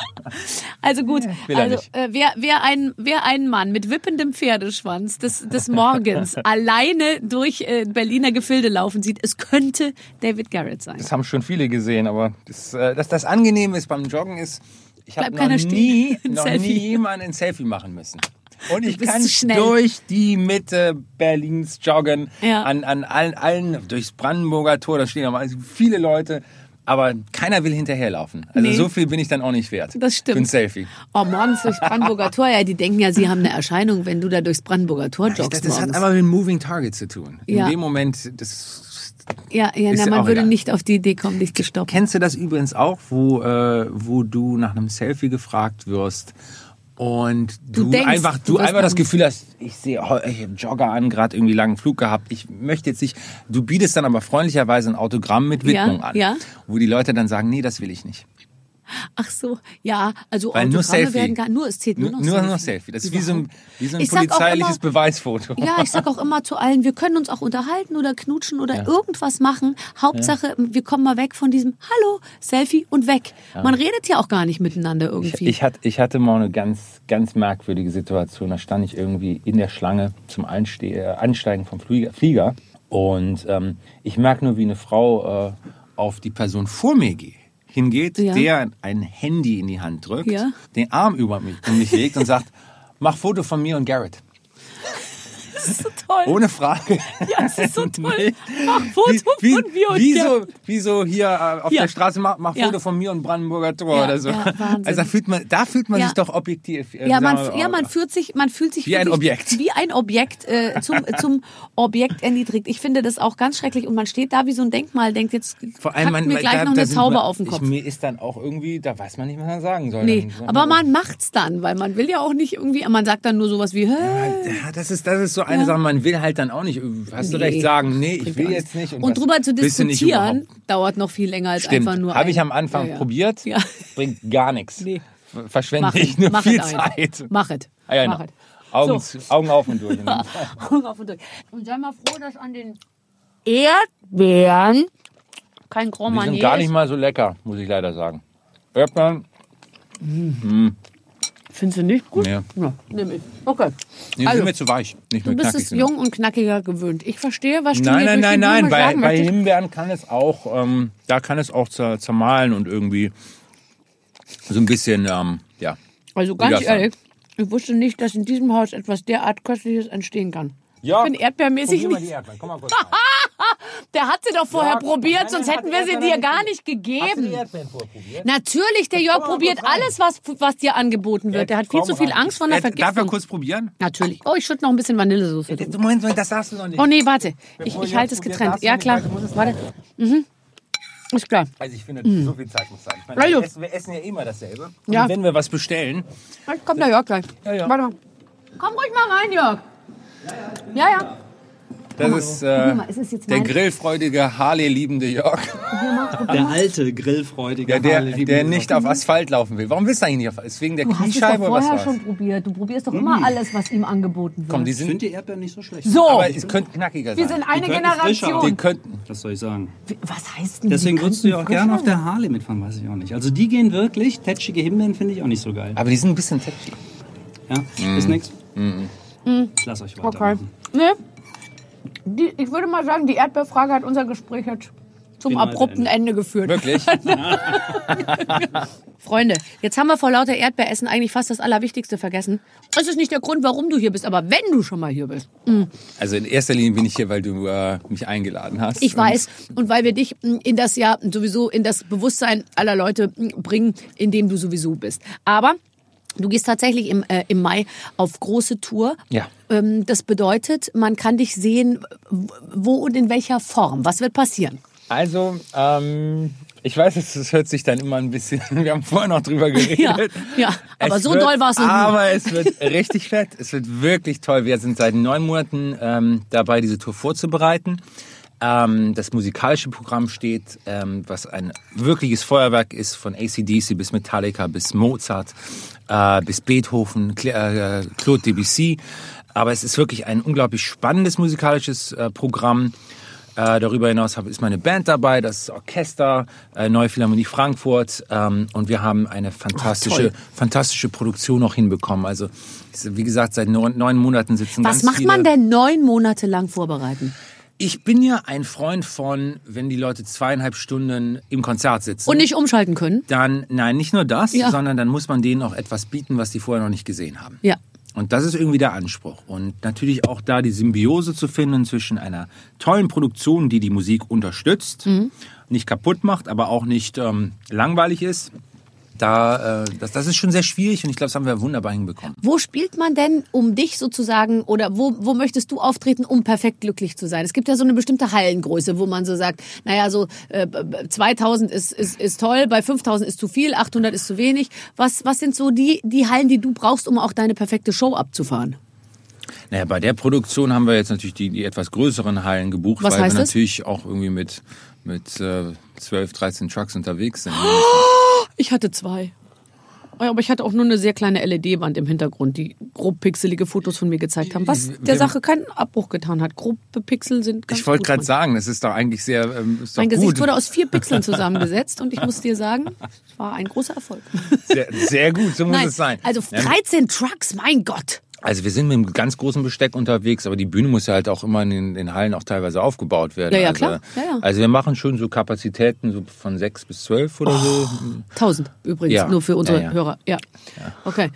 Also gut, will er also nicht. äh, wer, wer, ein, wer ein Mann mit wippendem Pferdeschwanz des, des Morgens alleine durch äh, Berliner Gefilde laufen sieht, es könnte David Garrett sein. Das haben schon viele gesehen, aber das, äh, das, das Angenehme ist beim Joggen ist, ich habe Bleibt noch, keiner stehen. nie, Ein noch Selfie. nie jemanden ein Selfie machen müssen. Und ich bist kann zu schnell. durch die Mitte Berlins joggen, Ja. an, an allen, allen, durchs Brandenburger Tor, da stehen aber viele Leute, aber keiner will hinterherlaufen. Also Nee. so viel bin ich dann auch nicht wert. Das stimmt. Für ein Selfie. Oh, morgens durchs Brandenburger Tor, ja, die denken ja, sie haben eine Erscheinung, wenn du da durchs Brandenburger Tor Das, joggst das hat morgens. aber mit Moving Target zu tun. In Ja. dem Moment, das... ja, ja, ist na, ja man auch würde egal. nicht auf die Idee kommen, dich zu stoppen. Kennst du das übrigens auch, wo, äh, wo du nach einem Selfie gefragt wirst und du, Du denkst, einfach, du du wirst einfach das nach- Gefühl hast, ich sehe, oh, ich habe Jogger an, gerade irgendwie langen Flug gehabt, ich möchte jetzt nicht, du bietest dann aber freundlicherweise ein Autogramm mit Widmung Ja, an, ja. wo die Leute dann sagen, nee, das will ich nicht. Ach so, ja, also Weil nur Autogramme Selfie. werden gar, nur, es zählt nur noch Nur Selfie. noch Selfie. Das ist wie so ein, wie so ein Ich sag auch polizeiliches immer- Beweisfoto. Ja, ich sag auch immer zu allen, wir können uns auch unterhalten oder knutschen oder irgendwas machen. Hauptsache, wir kommen mal weg von diesem Hallo, Selfie und weg. Man redet ja auch gar nicht miteinander irgendwie. Ich, hatte, ich hatte mal eine ganz, ganz merkwürdige Situation. Da stand ich irgendwie in der Schlange zum Einste- äh, Ansteigen vom Flieger. Flieger. Und ähm, ich merke nur, wie eine Frau äh, auf die Person vor mir geht. hingeht, Ja. der ein Handy in die Hand drückt, Ja. den Arm über mich, um mich legt und sagt, mach Foto von mir und Garrett. Das ist so toll. Ohne Frage. Ja, das ist so toll. Mach Foto wie, von mir und wie Garrett. so, wie so hier äh, auf Ja. der Straße, mach, mach Ja. Foto von mir und Brandenburger Tor Ja, oder so. ja, Wahnsinn. Also da fühlt man, da fühlt man Ja. sich doch objektiv. äh, Ja, man, sagen wir ja, mal, man fühlt sich, man fühlt sich Wie ein wirklich Objekt. wie ein Objekt äh, zum, zum Objekt erniedrigt. Ich finde das auch ganz schrecklich und man steht da wie so ein Denkmal, denkt jetzt Vor allem, packt man, mir gleich da, noch da eine sind Taube wir- auf den Kopf. Ich, mir ist dann auch irgendwie, da weiß man nicht, was man sagen soll. Nee, Dann- aber man macht's dann, weil man will ja auch nicht irgendwie, man sagt dann nur sowas wie, hä? Ja, das ist, das ist so eine Sache, man will halt dann auch nicht, hast du Nee. recht, sagen, nee, ich Bringt will gar jetzt nicht. Und was drüber zu willst du nicht diskutieren, überhaupt? dauert noch viel länger als Stimmt, einfach nur habe ein- ich am Anfang Ja, ja. probiert, Ja. bringt gar nichts. Nee. Verschwende Mach ich es, nur mach viel es ein. Zeit. Mach es. Ah, ja, Mach genau. es. Augen, So. zu- Augen auf und durch. Augen auf und durch. Und sei mal froh, dass an den Erdbeeren kein Grand Die sind Marnier gar nicht ist. mal so lecker, muss ich leider sagen. Erdbeeren, Findest du nicht gut? Nee. Ja, nimm ich. Okay. die Also, sind mir zu weich. Nicht du mehr bist knackig es sind. jung und knackiger gewöhnt. Ich verstehe, was du Nein, mir nein, durch nein, die nein. Blume Bei, sagen bei möchtest. Himbeeren kann es auch, ähm, da kann es auch zer- zermahlen und irgendwie so ein bisschen, ähm, ja. Also Wie ganz das dann? ehrlich, ich wusste nicht, dass in diesem Haus etwas derart Köstliches entstehen kann. Ja, Ich bin erdbeermäßig probier mal die nicht. Erdbeeren. Komm mal kurz rein. Der hat sie doch vorher Ja, probiert, nein, sonst nein, hätten hat wir die sie Erdbeeren dir nicht gar probiert. nicht Hast du die gegeben. Erdbeeren vorprobiert? Natürlich, der Jörg Komm mal probiert kurz rein. alles, was, was dir angeboten wird. Der hat viel Komm zu viel rein. Angst vor einer Äh, Darf er Vergiftung. kurz probieren? Natürlich. Oh, ich schütte noch ein bisschen Vanillesoße. drüber. Moment, Moment, das darfst du noch nicht. Oh nee, warte. Ich, Bevor ich Jörg halte es probiert, getrennt. darfst du Ja, nicht, klar. weil du musst es Warte. Mhm. Ist klar. Also ich finde, so viel Zeit muss sein. Ich meine, Also. wir, essen, wir essen ja immer dasselbe. Ja. Und wenn wir was bestellen, Jetzt kommt der Jörg gleich. Ja, ja. Warte mal. Komm ruhig mal rein, Jörg. Ja, ja. das ist äh, mal, ist es jetzt der mein- grillfreudige, Harley-liebende Jörg, Der alte, grillfreudige der, der, Harley, der liebe nicht auf Asphalt laufen will. Warum willst du eigentlich nicht auf Asphalt? Ist wegen der Du hast es doch Kniescheibe oder was vorher war's? schon probiert. Du probierst doch immer alles, was ihm angeboten wird. Komm, die Ich sind, finde die Erdbeeren nicht so schlecht. so, aber es könnte knackiger wir sein. sind eine Die könnten frischer Die Generation. könnten, Was soll ich sagen? Was heißt denn Deswegen die würdest du ja auch könnten gerne auf frischer der Harley mitfahren, weiß ich auch nicht. Also die gehen wirklich, tätschige Himbeeren finde ich auch nicht so geil. aber die sind ein bisschen tetschig. Ja, ist nix. Ich lass euch sein? Okay. weitermachen. Nee. Die, ich würde mal sagen, die Erdbeerfrage hat unser Gespräch jetzt zum Finale abrupten Ende. Ende geführt. Wirklich? Freunde, jetzt haben wir vor lauter Erdbeeressen eigentlich fast das Allerwichtigste vergessen. Das ist nicht der Grund, warum du hier bist, aber wenn du schon mal hier bist. Also in erster Linie bin ich hier, weil du äh, mich eingeladen hast. Ich weiß. Und weil wir dich mh, in das ja sowieso in das Bewusstsein aller Leute mh, bringen, in dem du sowieso bist. Aber du gehst tatsächlich im, äh, im Mai auf große Tour. Ja. Ähm, das bedeutet, man kann dich sehen, w- wo und in welcher Form. Was wird passieren? Also, ähm, ich weiß, es es hört sich dann immer ein bisschen, wir haben vorher noch drüber geredet. Ja, ja, aber Es so wird, doll war es noch nie. Aber es wird richtig fett, es wird wirklich toll. Wir sind seit neun Monaten ähm, dabei, diese Tour vorzubereiten. Ähm, das musikalische Programm steht, ähm, was ein wirkliches Feuerwerk ist, von A C D C bis Metallica, bis Mozart, äh, bis Beethoven, Cla- äh, Claude Debussy. Aber es ist wirklich ein unglaublich spannendes musikalisches äh, Programm. Äh, darüber hinaus hab, ist meine Band dabei, das Orchester, äh, Neue Philharmonie Frankfurt. Ähm, und wir haben eine fantastische, fantastische Produktion noch hinbekommen. Also, wie gesagt, seit neun, neun Monaten sitzen Was ganz macht viele... man denn neun Monate lang vorbereiten? Ich bin ja ein Freund von, wenn die Leute zweieinhalb Stunden im Konzert sitzen. Und nicht umschalten können? Dann, nein, nicht nur das, Ja. sondern dann muss man denen auch etwas bieten, was die vorher noch nicht gesehen haben. Ja. Und das ist irgendwie der Anspruch. Und natürlich auch da die Symbiose zu finden zwischen einer tollen Produktion, die die Musik unterstützt, Mhm. nicht kaputt macht, aber auch nicht ähm, langweilig ist. Da, äh, das, das ist schon sehr schwierig und ich glaube, das haben wir wunderbar hinbekommen. Wo spielt man denn, um dich sozusagen, oder wo, wo möchtest du auftreten, um perfekt glücklich zu sein? Es gibt ja so eine bestimmte Hallengröße, wo man so sagt, naja, so äh, zweitausend ist, ist, ist toll, bei fünftausend ist zu viel, achthundert ist zu wenig. Was, was sind so die, die Hallen, die du brauchst, um auch deine perfekte Show abzufahren? Naja, bei der Produktion haben wir jetzt natürlich die, die etwas größeren Hallen gebucht, Was weil heißt wir das? natürlich auch irgendwie mit, mit äh, zwölf, dreizehn Trucks unterwegs sind. Ich hatte zwei. Aber ich hatte auch nur eine sehr kleine L E D-Wand im Hintergrund, die grob pixelige Fotos von mir gezeigt haben, was der Wir- Sache keinen Abbruch getan hat. Grobe Pixel sind ganz Ich wollte gut gerade manchmal. sagen, das ist doch eigentlich sehr ähm, ist doch Mein gut. Gesicht wurde aus vier Pixeln zusammengesetzt und ich muss dir sagen, es war ein großer Erfolg. Sehr, sehr gut, so muss Nein, es sein. also Ja, dreizehn Trucks, mein Gott. Also wir sind mit einem ganz großen Besteck unterwegs, aber die Bühne muss ja halt auch immer in den, den Hallen auch teilweise aufgebaut werden. Ja, ja, also, klar. Ja, ja. also wir machen schon so Kapazitäten so von sechs bis zwölf oder so. Tausend übrigens, Ja. nur für unsere Ja, ja. Hörer. Ja. Okay.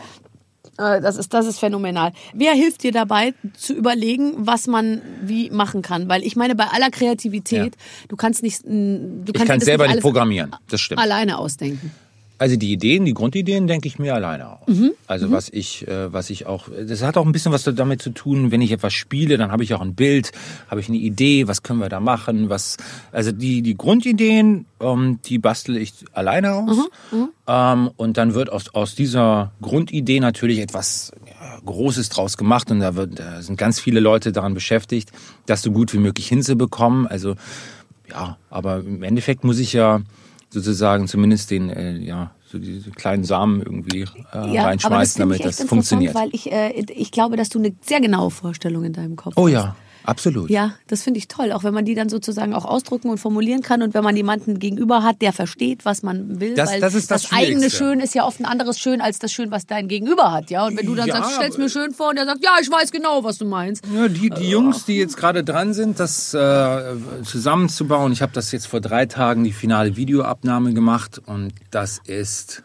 Äh, Das ist, das ist phänomenal. Wer hilft dir dabei, zu überlegen, was man wie machen kann? Weil ich meine, bei aller Kreativität, du kannst nicht, du Ich kannst kann dir das selber nicht nicht alles programmieren, das stimmt. alleine ausdenken. Also die Ideen, die Grundideen denke ich mir alleine aus. Mhm. Also was ich, äh, was ich auch, das hat auch ein bisschen was damit zu tun, wenn ich etwas spiele, dann habe ich auch ein Bild, habe ich eine Idee, was können wir da machen, was, also die, die Grundideen, ähm, die bastel ich alleine aus. Mhm. Ähm, und dann wird aus, aus dieser Grundidee natürlich etwas ja, Großes draus gemacht und da, wird, da sind ganz viele Leute daran beschäftigt, das so gut wie möglich hinzubekommen. Also ja, aber im Endeffekt muss ich ja sozusagen zumindest den, äh, ja, so diese kleinen Samen irgendwie äh, reinschmeißen, finde damit ich echt das funktioniert. Weil ich, äh, ich glaube, dass du eine sehr genaue Vorstellung in deinem Kopf Oh hast. ja, absolut. Ja, das finde ich toll, auch wenn man die dann sozusagen auch ausdrücken und formulieren kann und wenn man jemanden gegenüber hat, der versteht, was man will. Das- weil das ist das eigene Schwierigste. Schön ist ja oft ein anderes Schön als das Schön, was dein Gegenüber hat. Ja, und wenn du dann Ja, sagst, stell's mir schön vor und der sagt, ja, ich weiß genau, was du meinst. Ja, die, die Jungs, die jetzt gerade dran sind, das äh, zusammenzubauen, ich habe das jetzt vor drei Tagen die finale Videoabnahme gemacht und das ist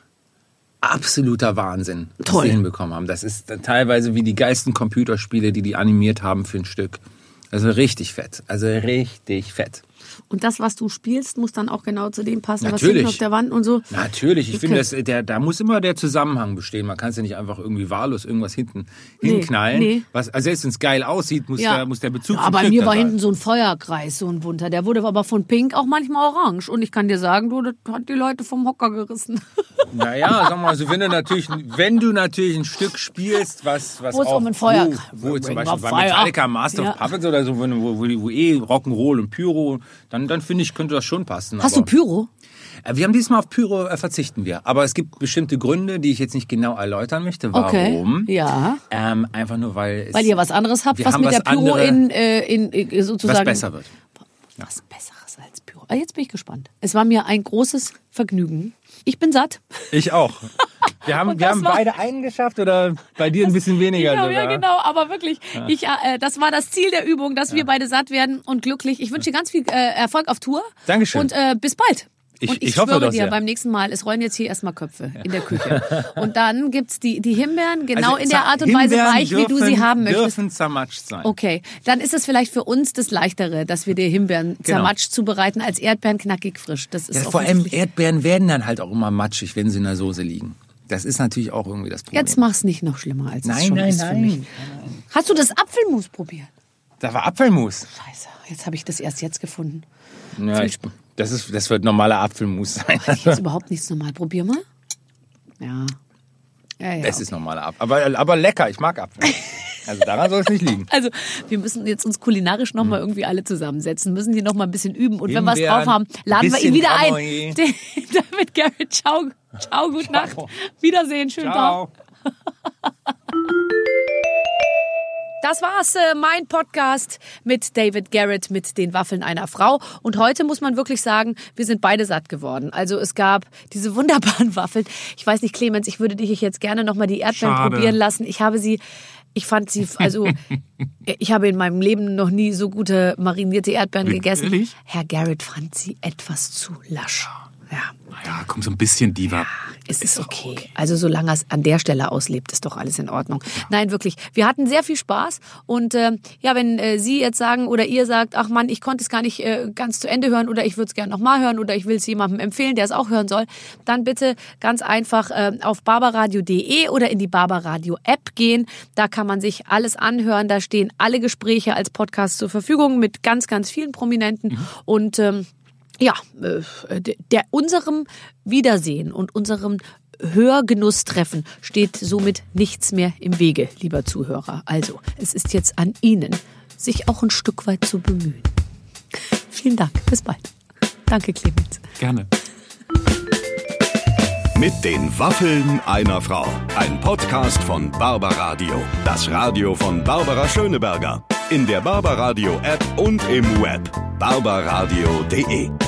absoluter Wahnsinn, was Toll. sie hinbekommen haben. Das ist teilweise wie die geilsten Computerspiele, die die animiert haben für ein Stück. Also richtig fett, also richtig fett. Und das, was du spielst, muss dann auch genau zu dem passen, was Natürlich. hinten auf der Wand und so. Natürlich, ich Okay. finde, das, der, da muss immer der Zusammenhang bestehen. Man kann es ja nicht einfach irgendwie wahllos irgendwas hinten Nee, hinknallen. nee. Was, also selbst wenn es geil aussieht, muss, der, muss der Bezug Ja, zum bei Stück mir da war sein. hinten so ein Feuerkreis, so ein bunter. Der wurde aber von Pink auch manchmal orange. Und ich kann dir sagen, du, das hat die Leute vom Hocker gerissen. Naja, sag mal, also wenn du natürlich, wenn du natürlich ein Stück spielst, was, was Wo es auch, um ein Feuer- wo, wo zum Ring Beispiel of bei Fire. Metallica, Master Ja. of Puppets oder so, wo, wo, wo, wo eh Rock'n'Roll und Pyro, dann, dann finde ich, könnte das schon passen. Hast du aber, Pyro? Äh, Wir haben diesmal auf Pyro äh, verzichten wir, aber es gibt bestimmte Gründe, die ich jetzt nicht genau erläutern möchte. Warum? Okay. Ja. Ähm, einfach nur, weil es Weil ihr was anderes habt, Wir was haben mit was der Pyro andere- in, äh, in, in sozusagen... was besser wird. Was Besseres als Pyro. Ah, jetzt bin ich gespannt. Es war mir ein großes Vergnügen. Ich bin satt. Ich auch. Wir haben, Und wir das haben war- beide einen geschafft oder bei dir ein bisschen weniger Ja, sogar? ja, genau, aber wirklich, ich, äh, das war das Ziel der Übung, dass wir beide satt werden und glücklich. Ich wünsche dir ganz viel äh, Erfolg auf Tour. Dankeschön. Und äh, bis bald. Ich- und ich, ich hoffe schwöre doch dir, sehr. beim nächsten Mal, es rollen jetzt hier erstmal Köpfe in der Küche. Und dann gibt's die, die Himbeeren genau Also, in der Art und Weise Himbeeren weich, wie du sie dürfen- haben möchtest. dürfen zermatscht sein. Okay, dann ist es vielleicht für uns das Leichtere, dass wir dir Himbeeren zermatscht zubereiten, als Erdbeeren knackig frisch. Das ist Genau. Ja, vor allem offensichtlich- Erdbeeren werden dann halt auch immer matschig, wenn sie in der Soße liegen. Das ist natürlich auch irgendwie das Problem. Jetzt mach's nicht noch schlimmer, als es Nein, schon nein, ist für mich. nein. Hast du das Apfelmus probiert? Da war Apfelmus. Scheiße, jetzt habe ich das erst jetzt gefunden. Ja, ich, das, ist, das wird normaler Apfelmus sein. Das ist überhaupt nichts normal. Probier mal. Ja. Ja, ja. Das ist normaler Apfel. Aber, aber lecker, ich mag Apfel. Also daran soll es nicht liegen. Also, wir müssen jetzt uns kulinarisch noch mal irgendwie alle zusammensetzen, müssen hier noch mal ein bisschen üben. Und wenn wir es Himbeeren, drauf haben, laden wir ihn bisschen wieder ein. Ramouille. David Garrett, ciao, ciao, gute Nacht. Wiedersehen, schönen Tag. Ciao. Das war's, äh, mein Podcast mit David Garrett, mit den Waffeln einer Frau. Und heute muss man wirklich sagen, wir sind beide satt geworden. Also es gab diese wunderbaren Waffeln. Ich weiß nicht, Clemens, ich würde dich jetzt gerne noch mal die Erdbeeren Schade. probieren lassen. Ich habe sie, ich fand sie, also ich habe in meinem Leben noch nie so gute marinierte Erdbeeren gegessen. Wirklich? Herr Garrett fand sie etwas zu lasch. Ja. Ja, komm, so ein bisschen Diva. Es ist okay. Also solange es an der Stelle auslebt, ist doch alles in Ordnung. Nein, wirklich. Wir hatten sehr viel Spaß. Und äh, ja, wenn äh, Sie jetzt sagen oder ihr sagt, ach Mann, ich konnte es gar nicht äh, ganz zu Ende hören oder ich würde es gerne nochmal hören oder ich will es jemandem empfehlen, der es auch hören soll, dann bitte ganz einfach äh, auf barbaradio punkt de oder in die Barbaradio App gehen. Da kann man sich alles anhören. Da stehen alle Gespräche als Podcast zur Verfügung mit ganz, ganz vielen Prominenten. Mhm. Und ähm, ja, äh, der, unserem Wiedersehen und unserem Hörgenusstreffen steht somit nichts mehr im Wege, lieber Zuhörer. Also, es ist jetzt an Ihnen, sich auch ein Stück weit zu bemühen. Vielen Dank, bis bald. Danke, Clemens. Gerne. Mit den Waffeln einer Frau. Ein Podcast von Barbaradio. Das Radio von Barbara Schöneberger. In der Barbaradio App und im Web. barbaradio punkt de